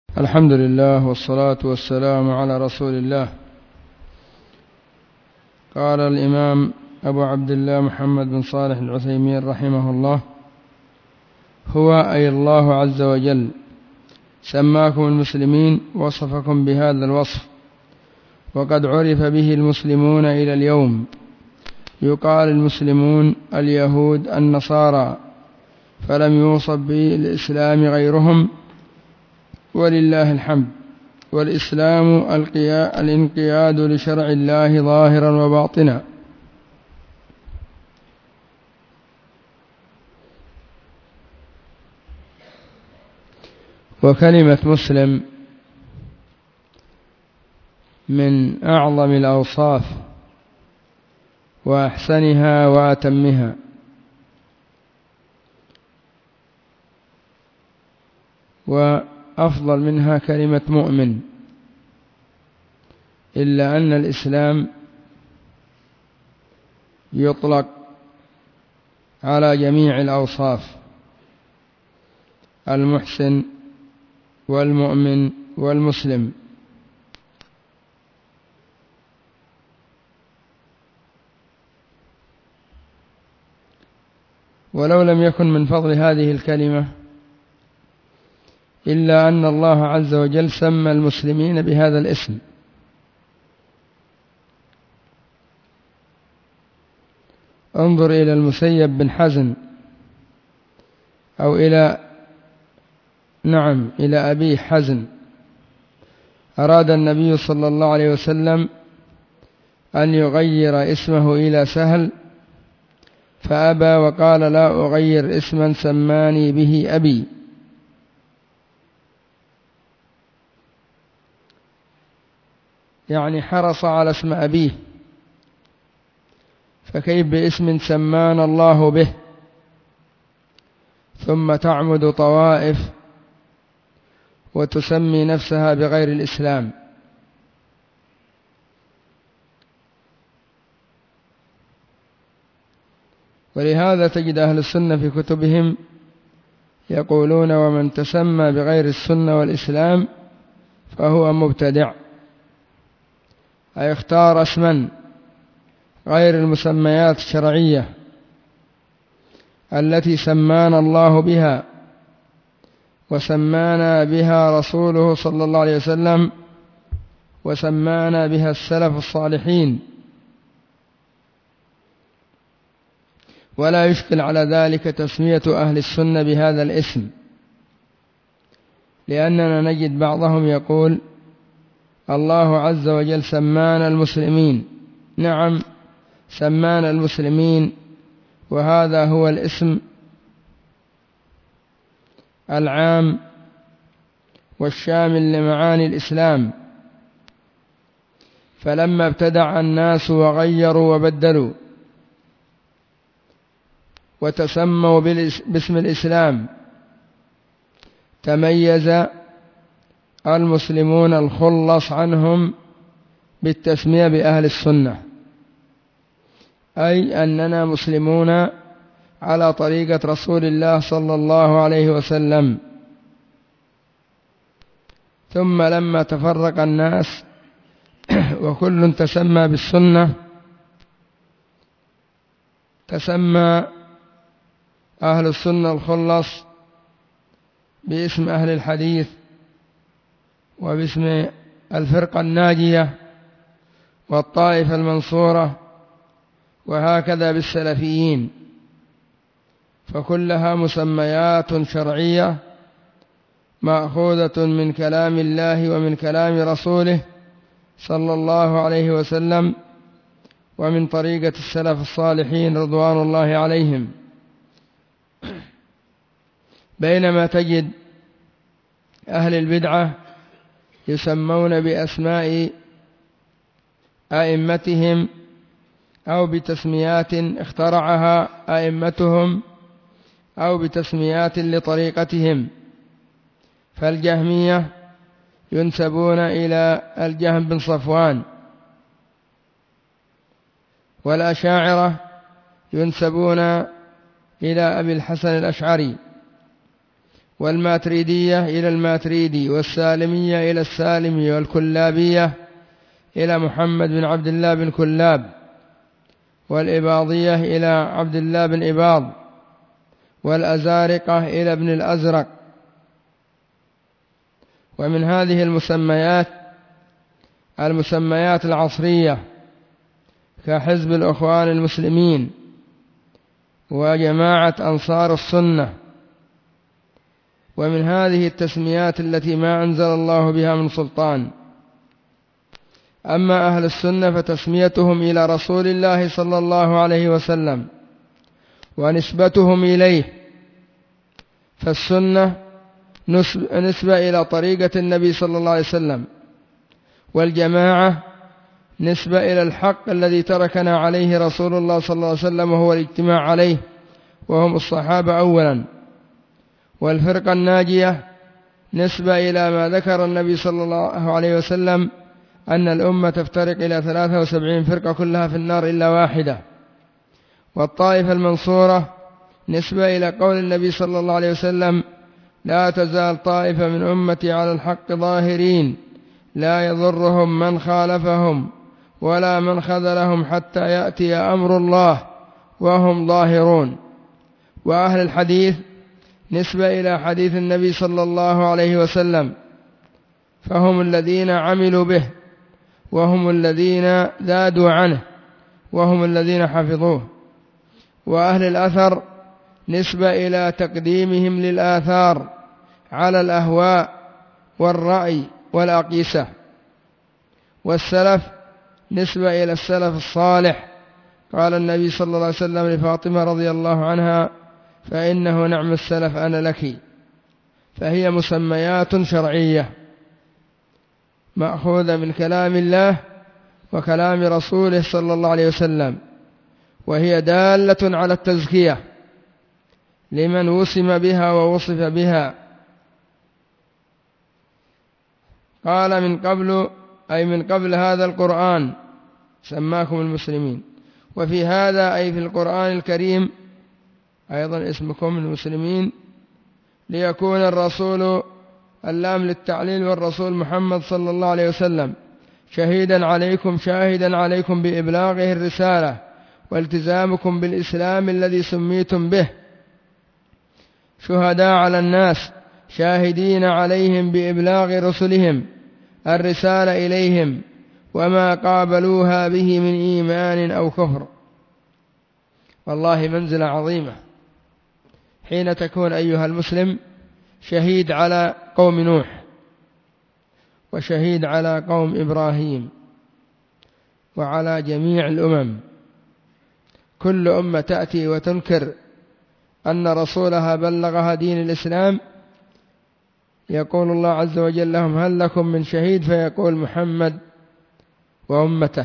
الحمد لله والصلاة والسلام على رسول الله. قال الإمام أبو عبد الله محمد بن صالح العثيمين رحمه الله: هو أي الله عز وجل سماكم المسلمين، وصفكم بهذا الوصف، وقد عرف به المسلمون إلى اليوم. يقال المسلمون اليهود النصارى، فلم يوصف بالإسلام غيرهم، ولله الحمد. والإسلام الانقياد لشرع الله ظاهرا وباطنا. وكلمة مسلم من أعظم الأوصاف وأحسنها وأتمها، وأفضل منها كلمة مؤمن، إلا أن الإسلام يطلق على جميع الأوصاف: المحسن والمؤمن والمسلم. ولو لم يكن من فضل هذه الكلمة إلا أن الله عز وجل سمى المسلمين بهذا الاسم. انظر إلى المسيب بن حزن، أو إلى أبي حزن. أراد النبي صلى الله عليه وسلم أن يغير اسمه إلى سهل، فأبى وقال: لا أغير اسما سماني به أبي. يعني حرص على اسم أبيه، فكيف باسم سمان الله به؟ ثم تعمد طوائف وتسمي نفسها بغير الإسلام. ولهذا تجد أهل السنة في كتبهم يقولون: ومن تسمى بغير السنة والإسلام فهو مبتدع، أي اختار اسما غير المسميات الشرعية التي سمانا الله بها وسمانا بها رسوله صلى الله عليه وسلم وسمانا بها السلف الصالحين. ولا يشكل على ذلك تسمية أهل السنة بهذا الاسم، لأننا نجد بعضهم يقول: الله عز وجل سمانا المسلمين. نعم، سمانا المسلمين، وهذا هو الاسم العام والشامل لمعاني الإسلام. فلما ابتدع الناس وغيروا وبدلوا وتسموا باسم الإسلام، تميز المسلمون الخلص عنهم بالتسمية بأهل السنة، أي أننا مسلمون على طريقة رسول الله صلى الله عليه وسلم. ثم لما تفرق الناس وكل تسمى بالسنة، تسمى أهل السنة الخلص باسم أهل الحديث، وباسم الفرقة الناجية والطائفة المنصورة، وهكذا بالسلفيين. فكلها مسميات شرعية مأخوذة من كلام الله ومن كلام رسوله صلى الله عليه وسلم، ومن طريقة السلف الصالحين رضوان الله عليهم. بينما تجد أهل البدعة يسمون بأسماء أئمتهم أو بتسميات اخترعها أئمتهم أو بتسميات لطريقتهم. فالجهمية ينسبون إلى الجهم بن صفوان، والأشاعرة ينسبون إلى أبي الحسن الأشعري، والماتريدية إلى الماتريدي، والسالمية إلى السالمي، والكلابية إلى محمد بن عبد الله بن كلاب، والإباضية إلى عبد الله بن إباض، والأزارقة إلى ابن الأزرق. ومن هذه المسميات العصرية كحزب الإخوان المسلمين وجماعة أنصار السنة. ومن هذه التسميات التي ما أنزل الله بها من سلطان. أما أهل السنة فتسميتهم إلى رسول الله صلى الله عليه وسلم ونسبتهم إليه، فالسنة نسبة إلى طريقة النبي صلى الله عليه وسلم، والجماعة نسبة إلى الحق الذي تركنا عليه رسول الله صلى الله عليه وسلم، وهو الاجتماع عليه وهم الصحابة أولا. والفرقة الناجية نسبة إلى ما ذكر النبي صلى الله عليه وسلم أن الأمة تفترق إلى 73 فرقة كلها في النار إلا واحدة. والطائفة المنصورة نسبة إلى قول النبي صلى الله عليه وسلم: لا تزال طائفة من أمتي على الحق ظاهرين لا يضرهم من خالفهم ولا من خذلهم حتى يأتي أمر الله وهم ظاهرون. وأهل الحديث نسبة إلى حديث النبي صلى الله عليه وسلم، فهم الذين عملوا به، وهم الذين زادوا عنه، وهم الذين حفظوه. وأهل الأثر نسبة إلى تقديمهم للآثار على الأهواء والرأي والأقيسة. والسلف نسبة إلى السلف الصالح. قال النبي صلى الله عليه وسلم لفاطمة رضي الله عنها: فإنه نعم السلف أنا لك. فهي مسميات شرعية مأخوذة من كلام الله وكلام رسوله صلى الله عليه وسلم، وهي دالة على التزكية لمن وسم بها ووصف بها. قال من قبل، أي من قبل هذا القرآن سماكم المسلمين، وفي هذا أي في القرآن الكريم أيضا اسمكم المسلمين، ليكون الرسول اللام للتعليل والرسول محمد صلى الله عليه وسلم شاهدا عليكم بإبلاغه الرسالة والتزامكم بالإسلام الذي سميتم به، شهداء على الناس شاهدين عليهم بإبلاغ رسلهم الرسالة إليهم وما قابلوها به من إيمان أو كفر. والله منزلة عظيمة حين تكون أيها المسلم شهيد على قوم نوح، وشهيد على قوم إبراهيم، وعلى جميع الأمم. كل أمة تأتي وتنكر أن رسولها بلغها دين الإسلام، يقول الله عز وجل لهم: هل لكم من شهيد؟ فيقول: محمد وأمته.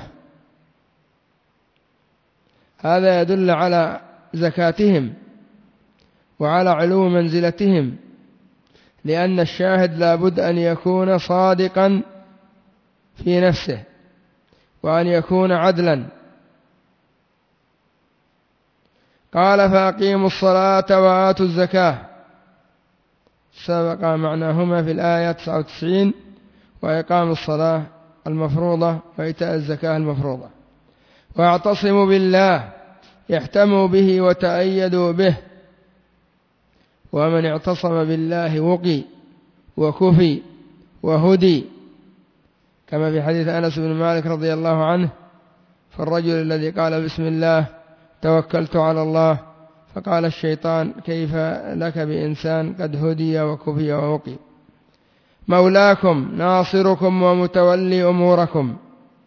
هذا يدل على زكاتهم وعلى علو منزلتهم، لأن الشاهد لا بد أن يكون صادقا في نفسه وأن يكون عدلا. قال: فأقيموا الصلاة وآتوا الزكاة، سبق معناهما في الآية 99، وإقام الصلاة المفروضة وإيتاء الزكاة المفروضة. واعتصموا بالله، احتموا به وتأيدوا به، ومن اعتصم بالله وقي وكفي وهدي، كما في حديث أنس بن مالك رضي الله عنه: فالرجل الذي قال بسم الله توكلت على الله، فقال الشيطان: كيف لك بإنسان قد هدي وكفي ووقي. مولاكم ناصركم ومتولي أموركم.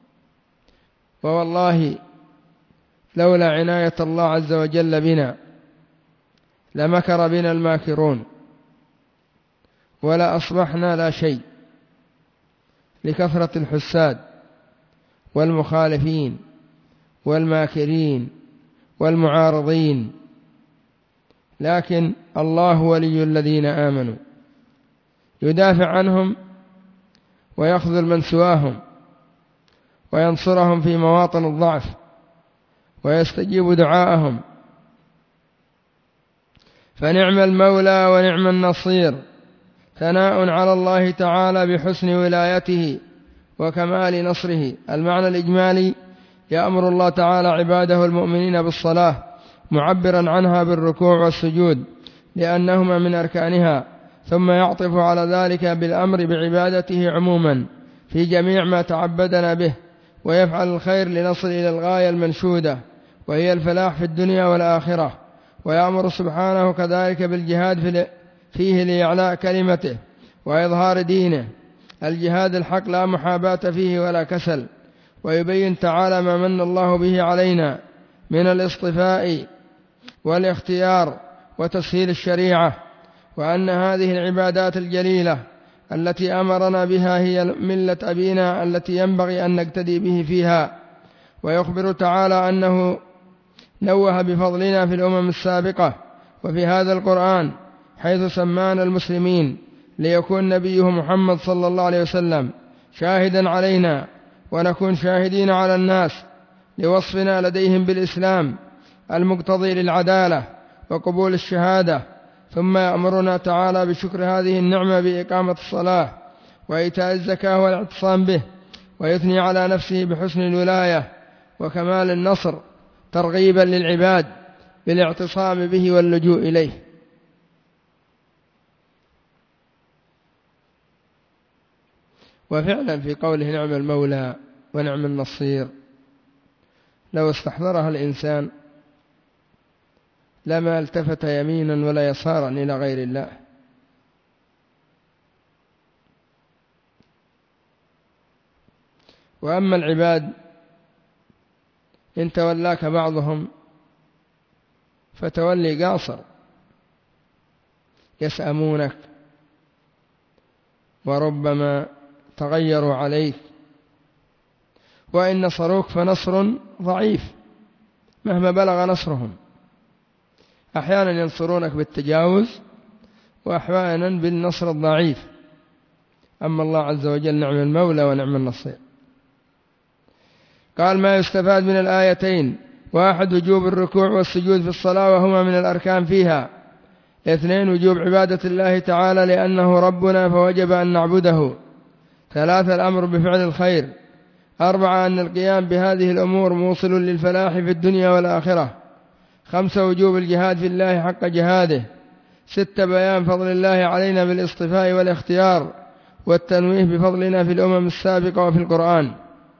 ووالله لولا عناية الله عز وجل بنا لمكر بنا الماكرون، ولا أصبحنا لا شيء، لكثرة الحساد والمخالفين والماكرين والمعارضين. لكن الله ولي الذين آمنوا، يدافع عنهم ويخذل من سواهم وينصرهم في مواطن الضعف ويستجيب دعاءهم. فنعم المولى ونعم النصير، ثناء على الله تعالى بحسن ولايته وكمال نصره. المعنى الإجمالي: يأمر الله تعالى عباده المؤمنين بالصلاة معبرا عنها بالركوع والسجود لأنهما من أركانها، ثم يعطف على ذلك بالأمر بعبادته عموما في جميع ما تعبدنا به، ويفعل الخير لنصل إلى الغاية المنشودة وهي الفلاح في الدنيا والآخرة. ويأمر سبحانه كذلك بالجهاد فيه لإعلاء كلمته وإظهار دينه، الجهاد الحق لا محاباة فيه ولا كسل. ويبين تعالى ما من الله به علينا من الاصطفاء والاختيار وتسهيل الشريعة، وأن هذه العبادات الجليلة التي أمرنا بها هي ملة أبينا التي ينبغي أن نقتدي به فيها. ويخبر تعالى أنه نوه بفضلنا في الأمم السابقة وفي هذا القرآن، حيث سمانا المسلمين ليكون نبيه محمد صلى الله عليه وسلم شاهدا علينا ونكون شاهدين على الناس لوصفنا لديهم بالإسلام المقتضي للعدالة وقبول الشهادة. ثم يأمرنا تعالى بشكر هذه النعمة بإقامة الصلاة وإيتاء الزكاة والاعتصام به، ويثني على نفسه بحسن الولاية وكمال النصر ترغيبا للعباد بالاعتصام به واللجوء إليه. وفعلا في قوله نعم المولى ونعم النصير لو استحضرها الإنسان لما التفت يمينا ولا يسارا إلى غير الله. وأما العباد إن تولاك بعضهم فتولي قاصر، يسأمونك وربما تغيروا عليك، وإن نصروك فنصر ضعيف مهما بلغ نصرهم. أحيانا ينصرونك بالتجاوز وأحيانا بالنصر الضعيف. أما الله عز وجل نعم المولى ونعم النصير. قال: ما يستفاد من الآيتين: 1 وجوب الركوع والسجود في الصلاة وهما من الأركان فيها. 2 وجوب عبادة الله تعالى لأنه ربنا فوجب أن نعبده. 3 الأمر بفعل الخير. 4 أن القيام بهذه الأمور موصل للفلاح في الدنيا والآخرة. 5 وجوب الجهاد في الله حق جهاده. 6 بيان فضل الله علينا بالاصطفاء والاختيار والتنويه بفضلنا في الأمم السابقة وفي القرآن.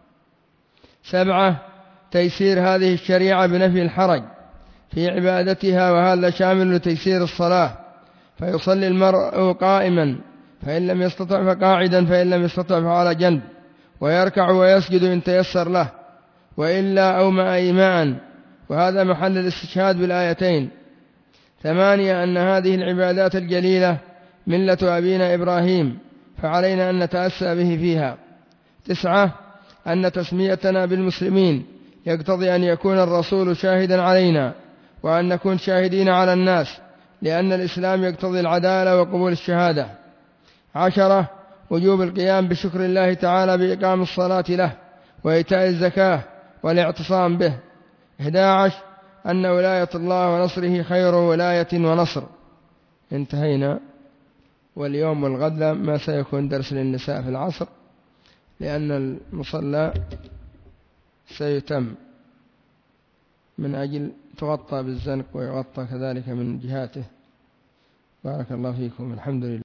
7 تيسير هذه الشريعة بنفي الحرج في عبادتها، وهذا شامل لتيسير الصلاة، فيصلي المرء قائما فإن لم يستطع فقاعدا، فإن لم يستطع فعلى جنب، ويركع ويسجد إن تيسر له، وإلا أومأ إيماء، وهذا محل الاستشهاد بالآيتين. 8 أن هذه العبادات الجليلة ملة أبينا إبراهيم فعلينا أن نتأسى به فيها. 9 أن تسميتنا بالمسلمين يقتضي أن يكون الرسول شاهدا علينا وأن نكون شاهدين على الناس، لأن الإسلام يقتضي العدالة وقبول الشهادة. 10 وجوب القيام بشكر الله تعالى بإقام الصلاة له وإيتاء الزكاة والاعتصام به. 11 أن ولاية الله ونصره خير ولاية ونصر. انتهينا. واليوم والغد ما سيكون درس للنساء في العصر، لأن المصلى سيتم من أجل تغطى بالزنق ويغطى كذلك من جهاته. بارك الله فيكم. الحمد لله.